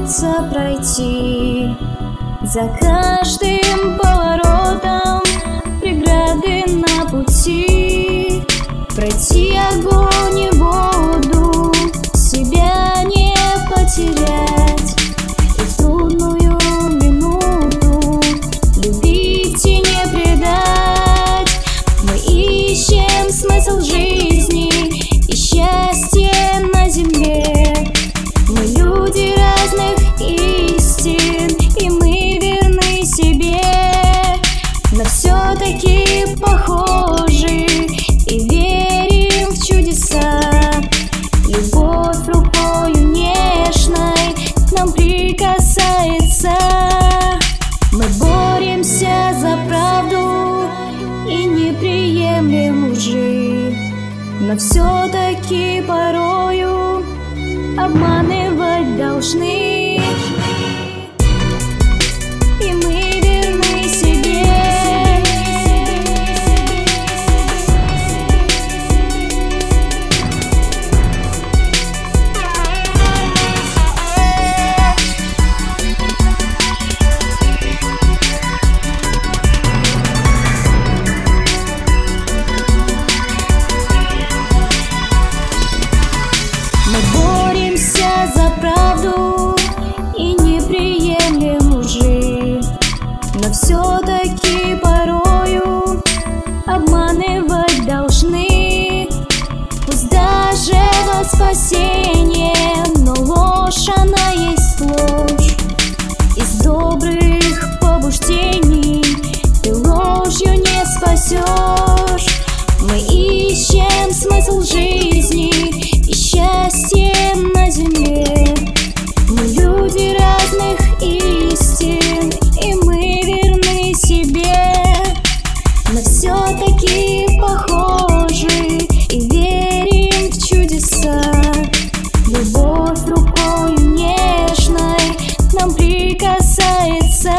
хочется пройти. За каждым поворотом преграды на пути. Пройти огонь и воду, себя не потерять. И в трудную минуту любить и не предать. Мы ищем смысл жизни и счастье на земле. Мы люди разных истин, и мы верны себе, но все-таки похожи и верим в чудеса. Любовь рукою нежной к нам прикасается. Мы боремся за правду и не приемлем лжи, но все-таки порою обманывать должны. И мы верны себе. Мы боремся за правду и не приемлем лжи, но все-таки порою обманывать должны. Пусть даже во спасение, но ложь, она есть ложь. Из добрых побуждений ты ложью не спасешь. Мы ищем смысл жизни и счастье на земле. Мы люди разных истин, и мы верны себе, но все-таки похожи и верим в чудеса. Любовь рукою нежной к нам прикасается.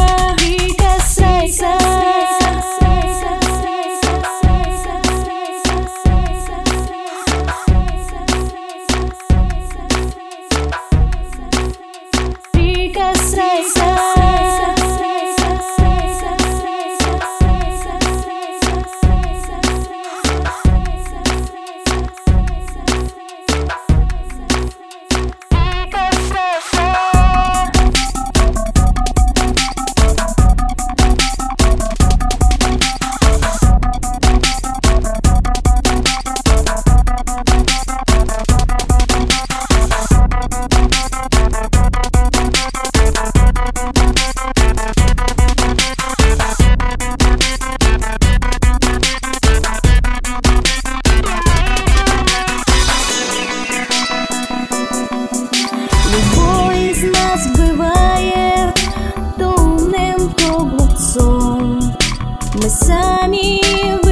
Любой из нас бывает то умным, то глупцом. Мы сами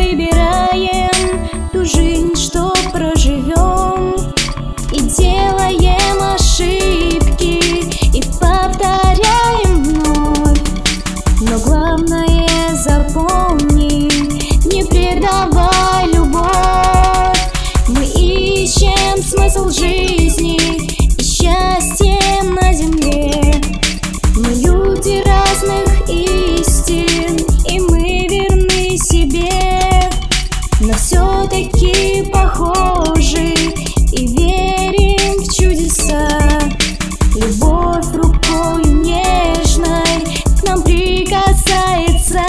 выбираем ту жизнь, что проживем, и делаем ошибки, и повторяем вновь. Но главное запомни, не предавай любовь. Мы ищем смысл жизни и счастье на земле. Мы люди разных истин, и мы верны себе, но все-таки похожи и верим в чудеса. Любовь рукою нежной к нам прикасается.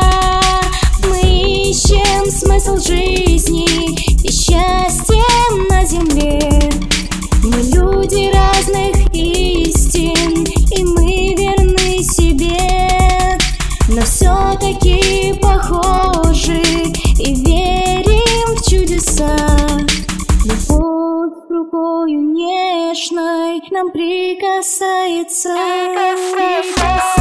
Мы ищем смысл жизни и счастье на земле. Мы люди разных истин, и мы верны себе, но все-таки похожи и верим в чудеса. Любовь рукою нежной к нам прикасается.